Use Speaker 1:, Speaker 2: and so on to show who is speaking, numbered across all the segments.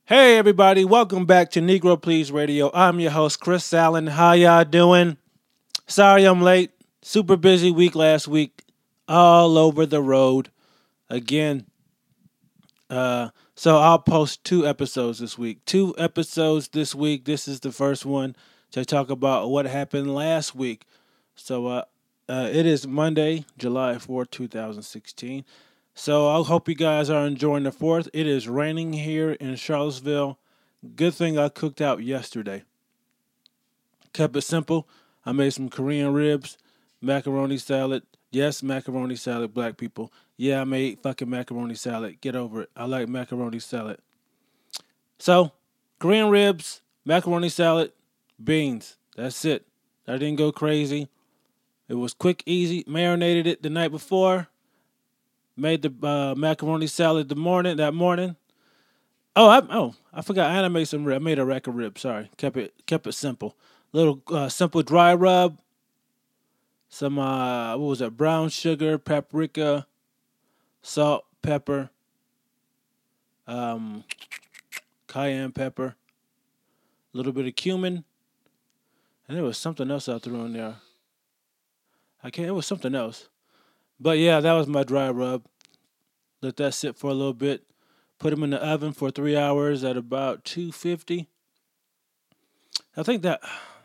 Speaker 1: Hey everybody, welcome back to Negro Please Radio. I'm your host Chris Allen. How y'all doing? Sorry I'm late. Super busy week last week. All over the road again. So I'll post two episodes this week. Two episodes this week. This is the first one to talk about what happened last week. So it is Monday, July 4th, 2016. So I hope you guys are enjoying the 4th. It is raining here in Charlottesville. Good thing I cooked out yesterday. Kept it simple. I made some Korean ribs, macaroni salad. Yes, macaroni salad, black people. Yeah, I made fucking macaroni salad. Get over it. I like macaroni salad. So, Korean ribs, macaroni salad, beans. That's it. I didn't go crazy. It was quick, easy. Marinated it the night before. Made the macaroni salad that morning. I forgot. I made some. I made a rack of ribs. Sorry, kept it simple. Little simple dry rub. Some what was that? Brown sugar, paprika, salt, pepper, um, cayenne pepper, a little bit of cumin, and there was something else I threw in there. I can't. It was something else. But yeah, that was my dry rub. Let that sit for a little bit. Put them in the oven for 3 hours at about 250. I think that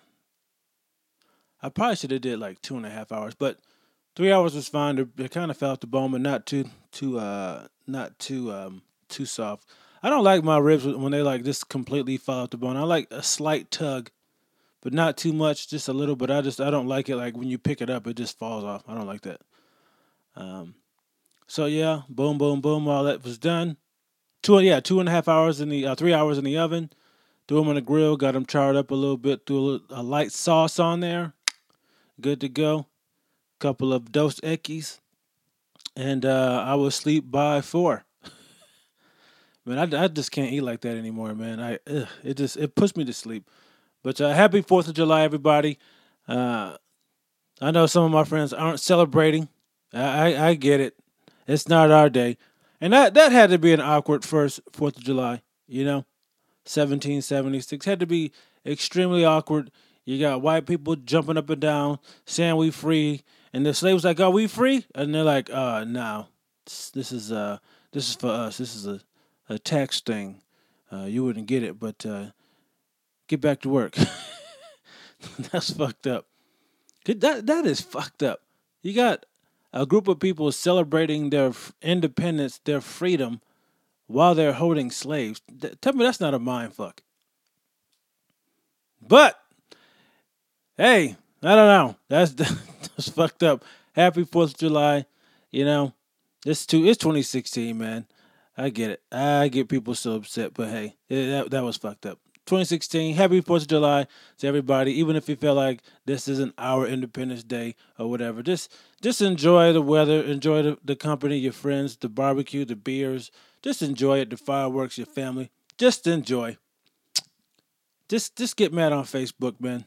Speaker 1: I probably should have did like 2.5 hours, but 3 hours was fine. It kind of fell off the bone, but not too soft. I don't like my ribs when they like just completely fall off the bone. I like a slight tug, but not too much, just a little. But I don't like it like when you pick it up, it just falls off. I don't like that. Um, so yeah, boom, boom, boom. All that was done. 2.5 hours in the 3 hours in the oven. Threw them on the grill. Got them charred up a little bit. Threw a light sauce on there. Good to go. Couple of Dos Equis, and I was asleep by 4. Man, I just can't eat like that anymore, man. It puts me to sleep. But happy 4th of July, everybody. Uh, I know some of my friends aren't celebrating. I get it. It's not our day, and that had to be an awkward first 4th of July. 1776 had to be extremely awkward. You got white people jumping up and down, saying we free, and the slaves like, "Are we free?" And they're like, no, this is for us. This is a tax thing. You wouldn't get it, but get back to work." That's fucked up. That is fucked up. You got a group of people celebrating their independence, their freedom, while they're holding slaves. Tell me that's not a mind fuck. But hey, I don't know. That's fucked up. Happy 4th of July. You know, it's 2016, man. I get it. I get people so upset, but hey, that was fucked up. 2016. Happy 4th of July to everybody. Even if you feel like this isn't our Independence Day or whatever, just enjoy the weather, enjoy the company, your friends, the barbecue, the beers. Just enjoy it. The fireworks, your family. Just enjoy. Just get mad on Facebook, man.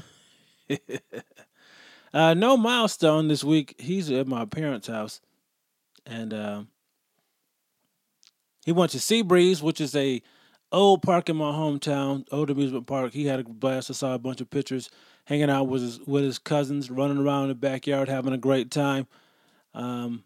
Speaker 1: No milestone this week. He's at my parents' house, and he went to Seabreeze, which is a old park in my hometown, old amusement park. He had a blast. I saw a bunch of pictures, hanging out with his cousins, running around in the backyard, having a great time. Um,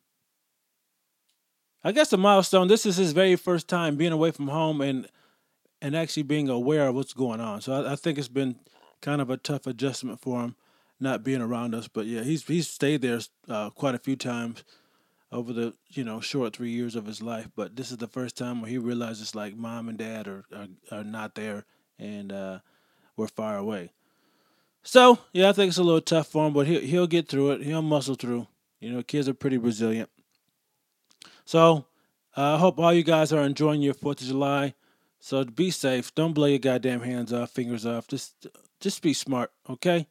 Speaker 1: I guess the milestone. This is his very first time being away from home and actually being aware of what's going on. So I think it's been kind of a tough adjustment for him not being around us. But yeah, he's stayed there quite a few times over the short 3 years of his life. But this is the first time where he realizes like mom and dad are not there and we're far away. So yeah, I think it's a little tough for him, but he'll get through it. He'll muscle through. Kids are pretty resilient. So I hope all you guys are enjoying your 4th of July. So be safe. Don't blow your goddamn hands off, fingers off. Just be smart, okay?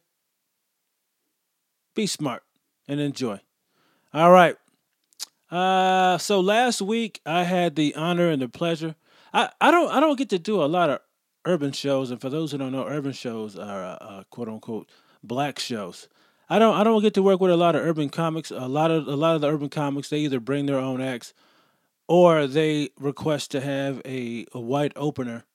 Speaker 1: Be smart and enjoy. All right. So last week I had the honor and the pleasure. I don't get to do a lot of urban shows, and for those who don't know, urban shows are quote unquote black shows. I don't get to work with a lot of urban comics. A lot of the urban comics they either bring their own acts or they request to have a white opener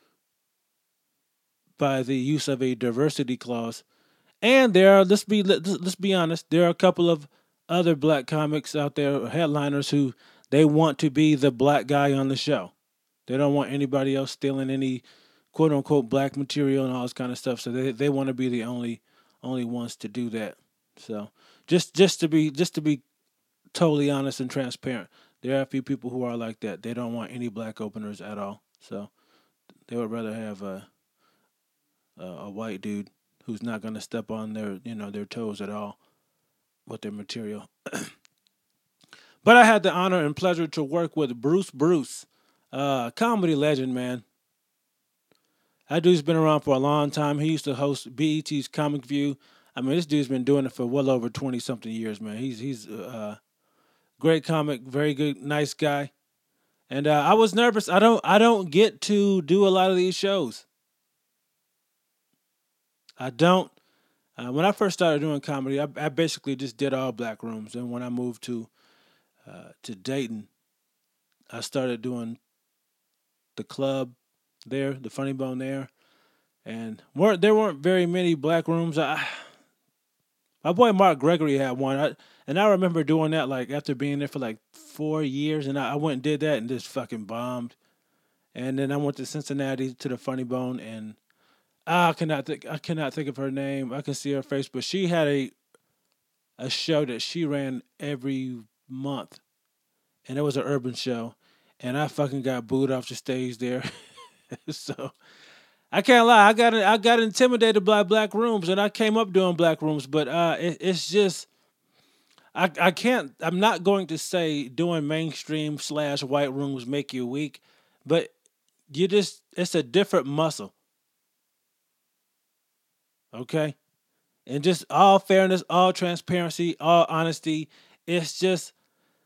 Speaker 1: by the use of a diversity clause. And there are let's be honest, there are a couple of other black comics out there, headliners, who they want to be the black guy on the show. They don't want anybody else stealing any quote unquote black material and all this kind of stuff. So they want to be the only ones to do that. So just to be totally honest and transparent, there are a few people who are like that. They don't want any black openers at all. So they would rather have a white dude who's not going to step on their toes at all with their material. But I had the honor and pleasure to work with Bruce, comedy legend, man. That dude's been around for a long time. He used to host BET's Comic View. I mean, this dude's been doing it for well over 20 something years, man. He's great comic, very good, nice guy. And I was nervous. I don't get to do a lot of these shows. I don't. When I first started doing comedy, I basically just did all black rooms. And when I moved to Dayton, I started doing the club there, the Funny Bone there, and there weren't very many black rooms. My boy Mark Gregory had one, and I remember doing that like after being there for like 4 years, and I went and did that and just fucking bombed. And then I went to Cincinnati to the Funny Bone, and I cannot think of her name. I can see her face, but she had a show that she ran every month, and it was an urban show, and I fucking got booed off the stage there. So I can't lie, I got intimidated by black rooms, and I came up doing black rooms, but it's just I can't. I'm not going to say doing mainstream slash white rooms make you weak, but it's a different muscle, okay? And just all fairness, all transparency, all honesty, it's just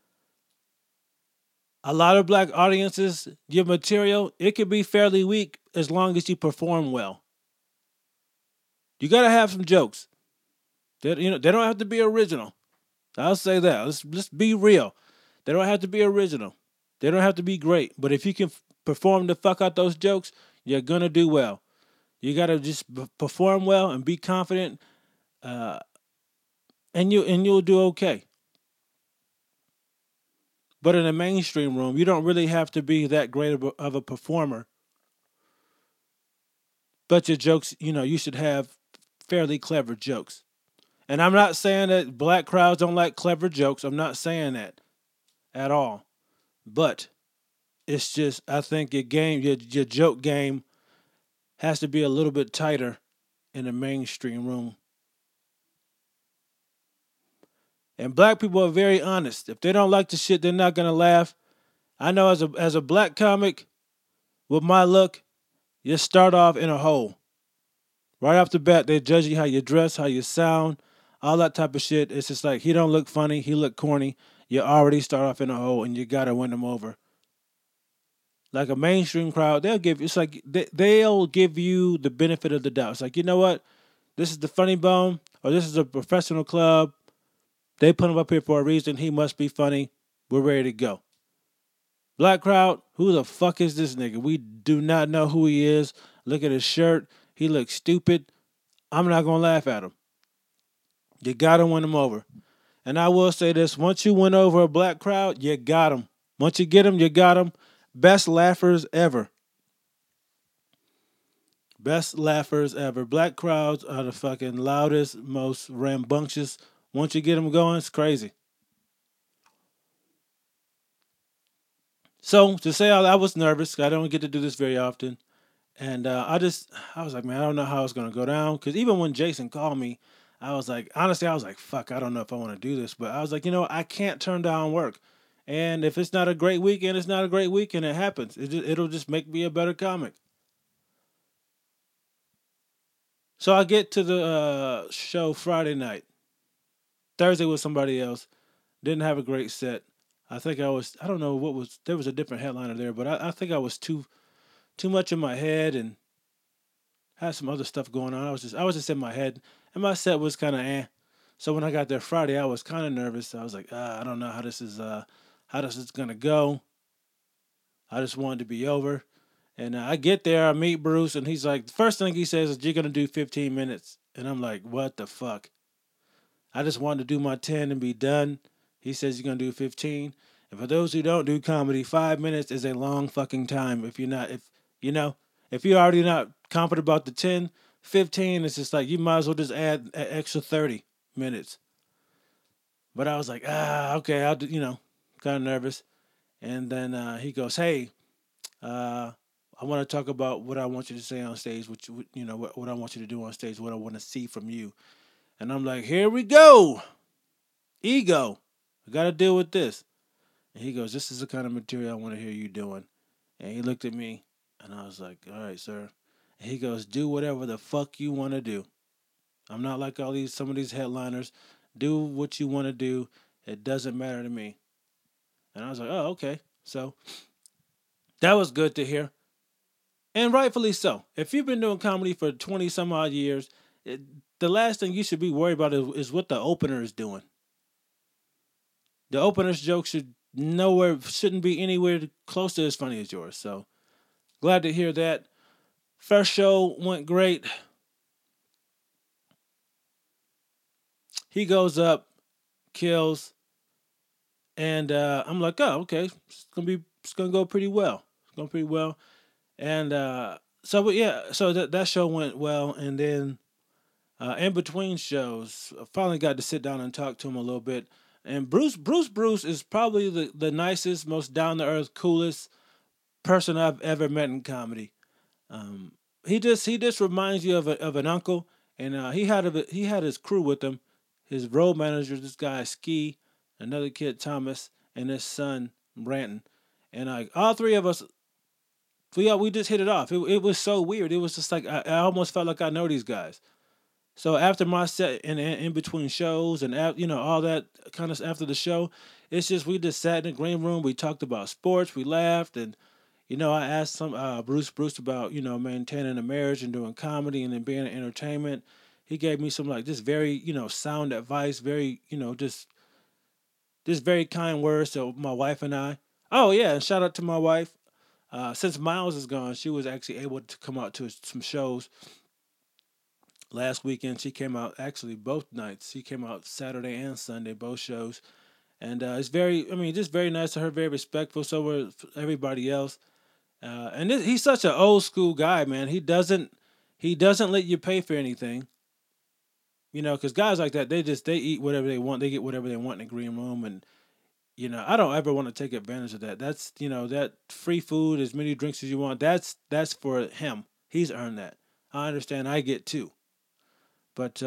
Speaker 1: a lot of black audiences, your material, it could be fairly weak as long as you perform well. You gotta have some jokes. They don't have to be original. I'll say that. Let's be real. They don't have to be original. They don't have to be great. But if you can perform the fuck out those jokes, you're gonna do well. You gotta just perform well and be confident, uh, and you'll do okay. But in a mainstream room, you don't really have to be that great of a performer. But your jokes, you should have fairly clever jokes. And I'm not saying that black crowds don't like clever jokes. I'm not saying that at all. But it's just I think your joke game has to be a little bit tighter in a mainstream room. And black people are very honest. If they don't like the shit, they're not gonna laugh. I know as a black comic with my look, you start off in a hole. Right off the bat, they judge you how you dress, how you sound, all that type of shit. It's just like he don't look funny, he look corny. You already start off in a hole, and you gotta win them over. Like a mainstream crowd, it's like they'll give you the benefit of the doubt. It's like, you know what, this is the Funny Bone, or this is a professional club. They put him up here for a reason. He must be funny. We're ready to go. Black crowd, who the fuck is this nigga? We do not know who he is. Look at his shirt. He looks stupid. I'm not gonna laugh at him. You gotta win him over. And I will say this: once you win over a black crowd, you got him. Once you get him, you got him. Best laughers ever. Best laughers ever. Black crowds are the fucking loudest, most rambunctious. Once you get them going, it's crazy. So to say I was nervous, I don't get to do this very often, and I was like, man, I don't know how it's gonna go down. Because even when Jason called me, I was like, honestly, I was like, fuck, I don't know if I want to do this, but I was like, I can't turn down work, and if it's not a great weekend, it's not a great weekend. It happens. It'll just make me a better comic. So I get to the show Friday night. Thursday was somebody else. Didn't have a great set. I don't know what was, there was a different headliner there, but I think I was too much in my head and had some other stuff going on. I was just in my head, and my set was kind of eh. So when I got there Friday, I was kind of nervous. I was like, I don't know how this is gonna go. I just wanted to be over. And I get there, I meet Bruce, and he's like, the first thing he says is, "You're gonna do 15 minutes," and I'm like, "What the fuck?" I just wanted to do my 10 and be done. He says you're gonna do 15. And for those who don't do comedy, 5 minutes is a long fucking time. If you're not, if you know, if you're already not confident about the 10, 15, it's just like you might as well just add an extra 30 minutes. But I was like, okay, I'll do, kind of nervous. And then he goes, "Hey, uh, I want to talk about what I want you to say on stage, what I want you to do on stage, what I want to see from you." And I'm like, "Here we go, ego. I got to deal with this." And he goes, "This is the kind of material I want to hear you doing." And he looked at me, and I was like, "All right, sir." And he goes, "Do whatever the fuck you want to do. I'm not like some of these headliners. Do what you want to do. It doesn't matter to me." And I was like, "Oh, okay." So that was good to hear. And rightfully so. If you've been doing comedy for 20 some odd years, the last thing you should be worried about is what the opener is doing. The opener's joke shouldn't be anywhere close to as funny as yours. So glad to hear that. First show went great. He goes up, kills, and I'm like, "Oh, okay, it's gonna go pretty well. It's going pretty well." And but yeah, so that show went well, and then in between shows, I finally got to sit down and talk to him a little bit. And Bruce is probably the nicest, most down to earth, coolest person I've ever met in comedy. Um, he just reminds you of an uncle, and he had his crew with him, his road manager, this guy Ski, another kid Thomas, and his son Branton, and all three of us. We just hit it off. It was so weird. It was just like I almost felt like I know these guys. So after my set and in between shows and all that kind of after the show, it's just we just sat in the green room. We talked about sports. We laughed, and I asked some Bruce about maintaining a marriage and doing comedy and then being in entertainment. He gave me some like just very sound advice, very just very kind words to my wife and I. Oh yeah, and shout out to my wife. Since Miles is gone, she was actually able to come out to some shows last weekend. She came out actually both nights. She came out Saturday and Sunday, both shows, and it's just very nice to her, very respectful. So were everybody else, he's such an old school guy, man. He doesn't let you pay for anything, because guys like that they eat whatever they want, they get whatever they want in the green room, and I don't ever want to take advantage of that. That's that free food, as many drinks as you want. That's for him. He's earned that. I understand. I get too. But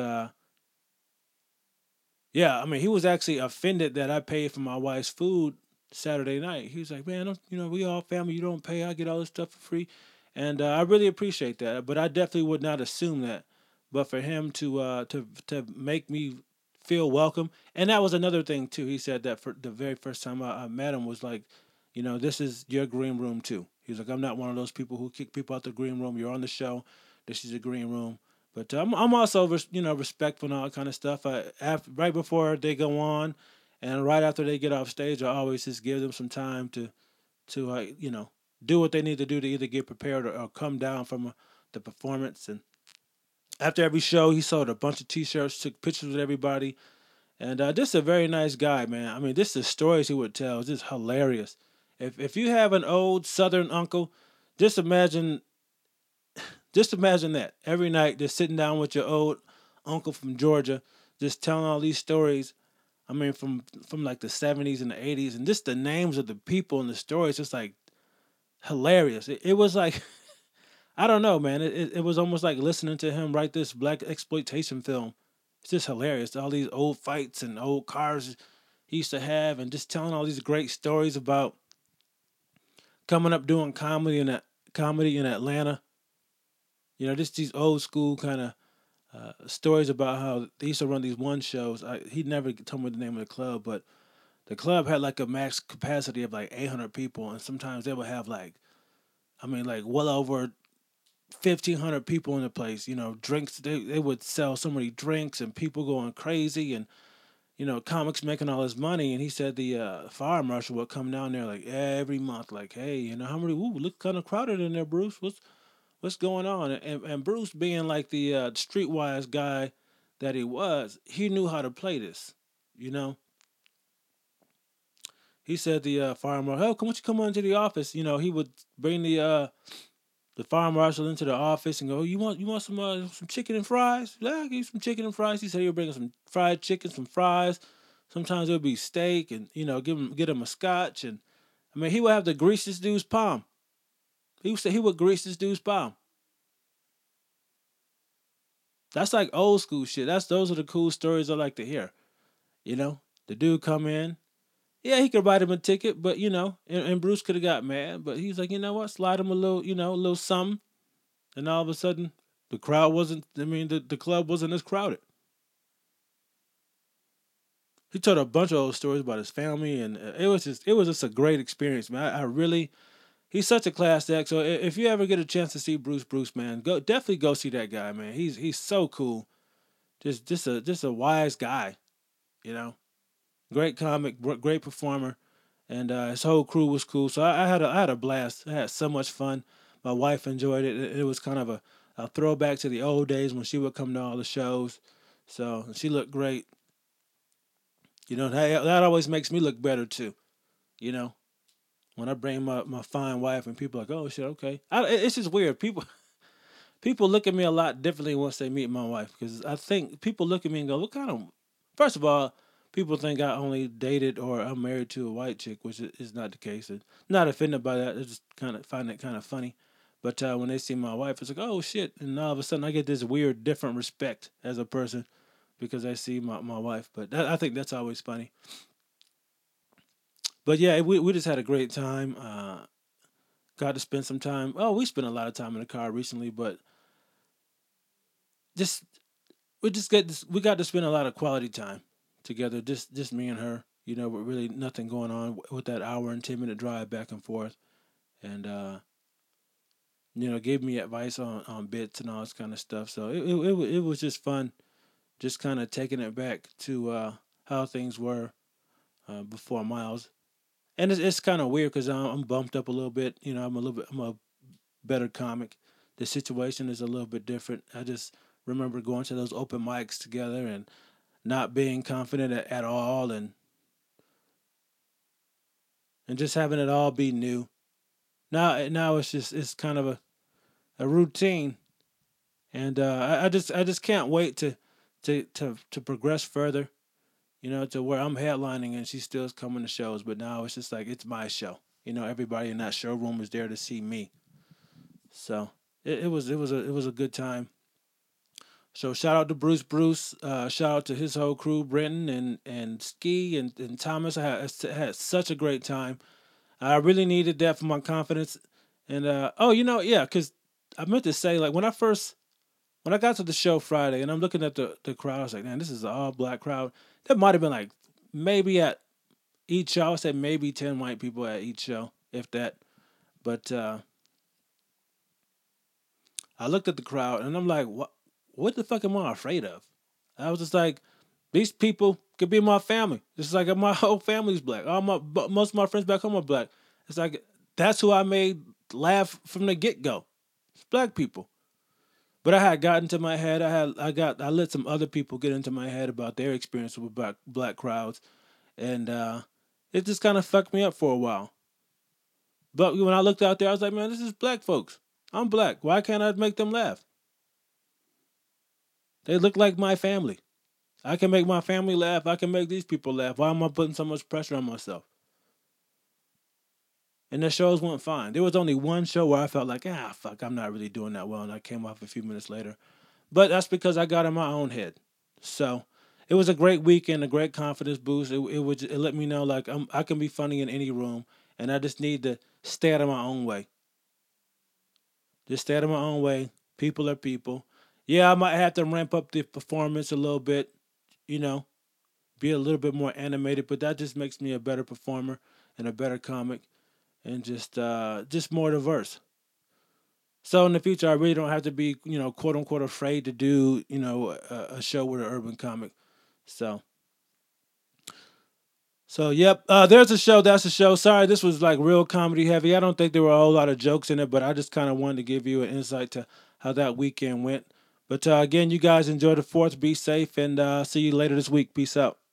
Speaker 1: yeah, I mean, he was actually offended that I paid for my wife's food Saturday night. He was like, "Man, we all family. You don't pay. I get all this stuff for free," and I really appreciate that. But I definitely would not assume that. But for him to make me feel welcome, and that was another thing too. He said that for the very first time I met him was like, this is your green room too. He's like, "I'm not one of those people who kick people out the green room. You're on the show. This is a green room." But I'm also respectful and all that kind of stuff. Right before they go on, and right after they get off stage, I always just give them some time to do what they need to do to either get prepared or come down from the performance. And after every show, he sold a bunch of T-shirts, took pictures with everybody, and just a very nice guy, man. I mean, this the stories he would tell is just hilarious. If you have an old Southern uncle, just imagine just imagine that every night, just sitting down with your old uncle from Georgia, just telling all these stories. I mean, from like the '70s and the '80s, and just the names of the people and the stories, just like hilarious. It was like I don't know, man. It was almost like listening to him write this black exploitation film. It's just hilarious. All these old fights and old cars he used to have, and just telling all these great stories about coming up doing comedy in Atlanta. Just these old school kind of stories about how they used to run these one shows. He never told me the name of the club, but the club had like a max capacity of like 800 people, and sometimes they would have like well over 1,500 people in the place. Drinks. They would sell so many drinks, and people going crazy, and comics making all this money, and he said the fire marshal would come down there like every month, like, hey, how many? Ooh, look kind of crowded in there, Bruce. What's going on? And Bruce, being like the streetwise guy that he was, he knew how to play this. You know, he said the fire marshal, "Oh, come on into the office?" He would bring the fire marshal into the office and go, "You want some chicken and fries? Yeah, I'll give you some chicken and fries." He said he would bring some fried chicken, some fries. Sometimes it would be steak, and get him a scotch. And I mean, he would have to grease this dude's palm. He would say he would grease this dude's palm. That's like old school shit. Those are the cool stories I like to hear. The dude come in. Yeah, he could write him a ticket, but and Bruce could have got mad, but he's like, you know what, slide him a little, a little something, and all of a sudden, the crowd wasn't. I mean, the club wasn't as crowded. He told a bunch of old stories about his family, and it was just a great experience, man. I really, he's such a class act. So if you ever get a chance to see Bruce, man, definitely go see that guy, man. He's so cool, just a wise guy, you know. Great comic, great performer, and his whole crew was cool. So I had a blast. I had so much fun. My wife enjoyed it. It was kind of a throwback to the old days when she would come to all the shows. So she looked great. That always makes me look better too. You know, when I bring my fine wife and people are like, oh shit, okay. It's just weird. People look at me a lot differently once they meet my wife, because I think people look at me and go, what kind of? First of all, people think I only dated or I'm married to a white chick, which is not the case. And not offended by that. I just kind of find it kind of funny. But when they see my wife, it's like, oh shit, and all of a sudden I get this weird, different respect as a person because I see my wife. But I think that's always funny. But yeah, we just had a great time. Got to spend some time. Oh, we spent a lot of time in the car recently, but just we got to spend a lot of quality time together. Just me and her. With really nothing going on with that hour and 10-minute drive back and forth, and gave me advice on bits and all this kind of stuff. So it was just fun, just kind of taking it back to how things were before Miles. And it's kind of weird because I'm bumped up a little bit. I'm a better comic. The situation is a little bit different. I just remember going to those open mics together and not being confident at all, and just having it all be new. Now it's kind of a routine, and I just can't wait to progress further. To where I'm headlining and she still's coming to shows, but now it's just like it's my show. Everybody in that showroom is there to see me. So it was a good time. So shout out to Bruce. Shout out to his whole crew, Brenton and Ski and Thomas. I had such a great time. I really needed that for my confidence. And yeah, because I meant to say, like, when I got to the show Friday and I'm looking at the crowd, I was like, man, this is an all black crowd. There might have been like maybe at each show, I would say maybe 10 white people at each show, if that. But I looked at the crowd and I'm like, what the fuck am I afraid of? I was just like, these people could be my family. It's like my whole family's black. Most of my friends back home are black. It's like that's who I made laugh from the get go. It's black people. But I had gotten to my head. I let some other people get into my head about their experience with black crowds, and it just kind of fucked me up for a while. But when I looked out there, I was like, man, this is black folks. I'm black. Why can't I make them laugh? They look like my family. I can make my family laugh. I can make these people laugh. Why am I putting so much pressure on myself? And the shows went fine. There was only one show where I felt like, fuck, I'm not really doing that well, and I came off a few minutes later. But that's because I got in my own head. So it was a great weekend, a great confidence boost. It let me know like I can be funny in any room, and I just need to stay out of my own way. Just stay out of my own way. People are people. Yeah, I might have to ramp up the performance a little bit, you know, be a little bit more animated, but that just makes me a better performer and a better comic and just more diverse. So in the future, I really don't have to be, quote unquote, afraid to do, a show with an urban comic. So So, yep, there's a show. That's a show. Sorry, this was like real comedy heavy. I don't think there were a whole lot of jokes in it, but I just kind of wanted to give you an insight to how that weekend went. But again, you guys enjoy the 4th. Be safe, and see you later this week. Peace out.